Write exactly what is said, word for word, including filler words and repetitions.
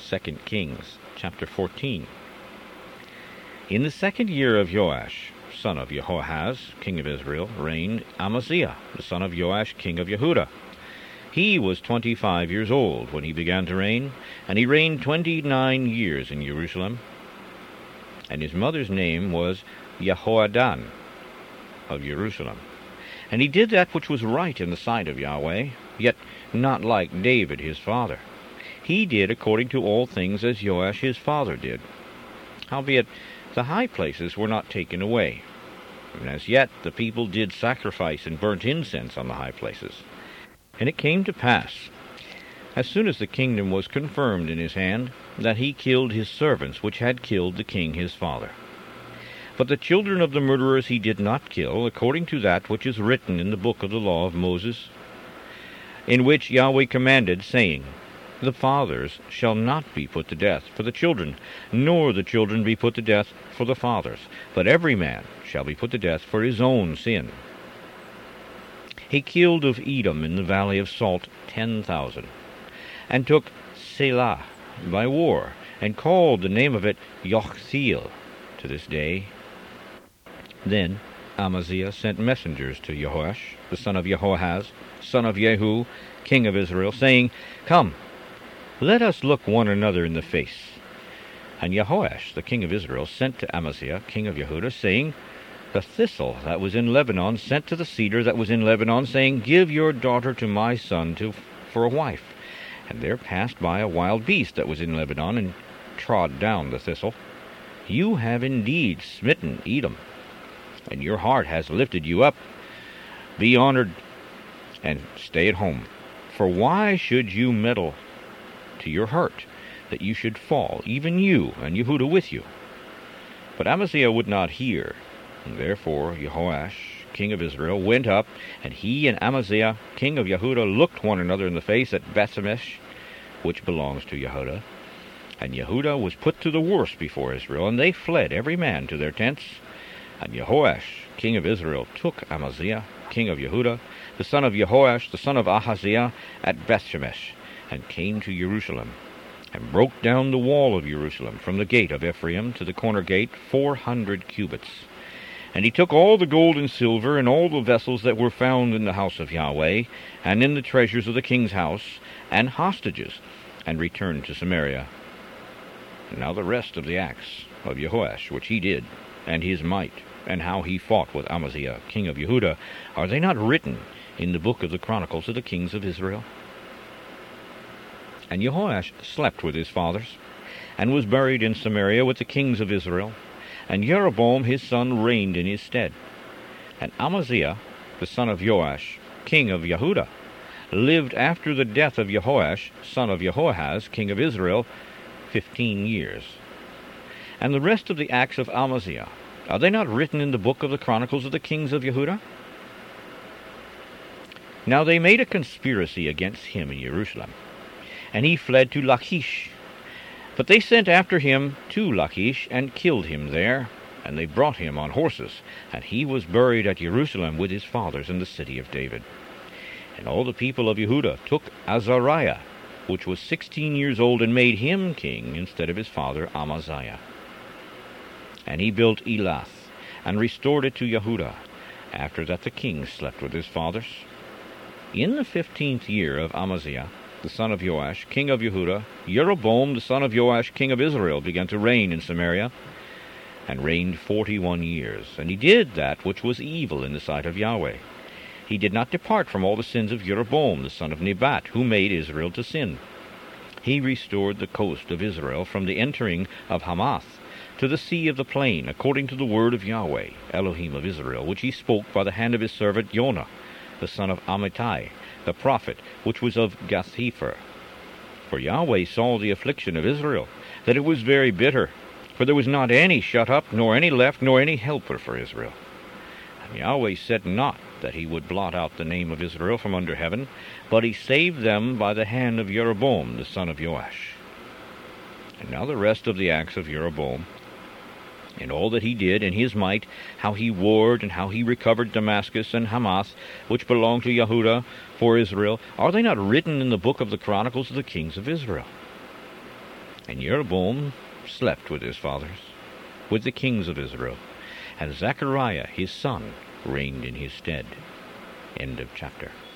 Second Kings, chapter fourteen. In the second year of Joash, son of Jehoahaz, king of Israel, reigned Amaziah, the son of Joash, king of Yehudah. He was twenty-five years old when he began to reign, and he reigned twenty-nine years in Jerusalem. And his mother's name was Jehoaddan of Jerusalem. And he did that which was right in the sight of Yahweh, yet not like David his father. He did according to all things as Joash his father did. Howbeit the high places were not taken away, and as yet the people did sacrifice and burnt incense on the high places. And it came to pass, as soon as the kingdom was confirmed in his hand, that he killed his servants which had killed the king his father. But the children of the murderers he did not kill, according to that which is written in the book of the law of Moses, in which Yahweh commanded, saying, The fathers shall not be put to death for the children, nor the children be put to death for the fathers, but every man shall be put to death for his own sin. He killed of Edom in the valley of Salt ten thousand, and took Selah by war, and called the name of it Yochtheel to this day. Then Amaziah sent messengers to Jehoash, the son of Jehoahaz, son of Jehu, king of Israel, saying, Come, let us look one another in the face. And Jehoash, the king of Israel, sent to Amaziah, king of Yehudah, saying, The thistle that was in Lebanon sent to the cedar that was in Lebanon, saying, Give your daughter to my son to for a wife. And there passed by a wild beast that was in Lebanon, and trod down the thistle. You have indeed smitten Edom, and your heart has lifted you up. Be honored, and stay at home. For why should you meddle to your hurt, that you should fall, even you, and Yehudah with you? But Amaziah would not hear. And therefore Jehoash, king of Israel, went up, and he and Amaziah, king of Yehudah, looked one another in the face at Bethshemesh, which belongs to Yehudah. And Yehudah was put to the worse before Israel, and they fled every man to their tents. And Jehoash, king of Israel, took Amaziah, king of Yehudah, the son of Jehoash, the son of Ahaziah, at Bethshemesh, and came to Jerusalem, and broke down the wall of Jerusalem, from the gate of Ephraim to the corner gate, four hundred cubits. And he took all the gold and silver, and all the vessels that were found in the house of Yahweh, and in the treasures of the king's house, and hostages, and returned to Samaria. And now the rest of the acts of Jehoash, which he did, and his might, and how he fought with Amaziah, king of Yehudah, are they not written in the book of the Chronicles of the kings of Israel? And Jehoash slept with his fathers, and was buried in Samaria with the kings of Israel. And Jeroboam his son reigned in his stead. And Amaziah, the son of Joash, king of Yehudah, lived after the death of Jehoash, son of Jehoahaz, king of Israel, fifteen years. And the rest of the acts of Amaziah, are they not written in the book of the Chronicles of the kings of Yehudah? Now they made a conspiracy against him in Jerusalem, and he fled to Lachish. But they sent after him to Lachish, and killed him there, and they brought him on horses, and he was buried at Jerusalem with his fathers in the city of David. And all the people of Yehudah took Azariah, which was sixteen years old, and made him king instead of his father Amaziah. And he built Elath, and restored it to Yehudah, after that the king slept with his fathers. In the fifteenth year of Amaziah, the son of Joash, king of Yehudah, Jeroboam, the son of Joash, king of Israel, began to reign in Samaria, and reigned forty-one years. And he did that which was evil in the sight of Yahweh. He did not depart from all the sins of Jeroboam, the son of Nebat, who made Israel to sin. He restored the coast of Israel from the entering of Hamath to the sea of the plain, according to the word of Yahweh, Elohim of Israel, which he spoke by the hand of his servant Jonah, the son of Amittai, the prophet, which was of Gath-hepher. For Yahweh saw the affliction of Israel, that it was very bitter, for there was not any shut up, nor any left, nor any helper for Israel. And Yahweh said not that he would blot out the name of Israel from under heaven, but he saved them by the hand of Jeroboam, the son of Joash. And now the rest of the acts of Jeroboam, and all that he did in his might, how he warred, and how he recovered Damascus and Hamath, which belonged to Yehudah for Israel, are they not written in the book of the Chronicles of the kings of Israel? And Jeroboam slept with his fathers, with the kings of Israel, and Zechariah his son reigned in his stead. End of chapter.